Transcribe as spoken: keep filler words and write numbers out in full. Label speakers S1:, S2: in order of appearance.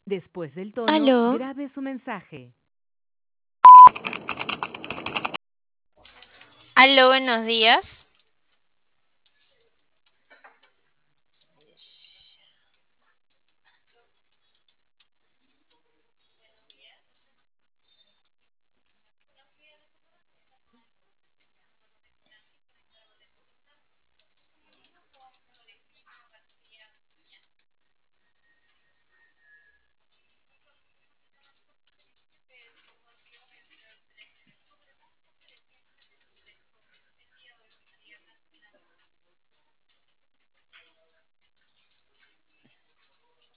S1: Después del tono,
S2: Aló,
S1: grabe su mensaje.
S3: Aló, buenos días.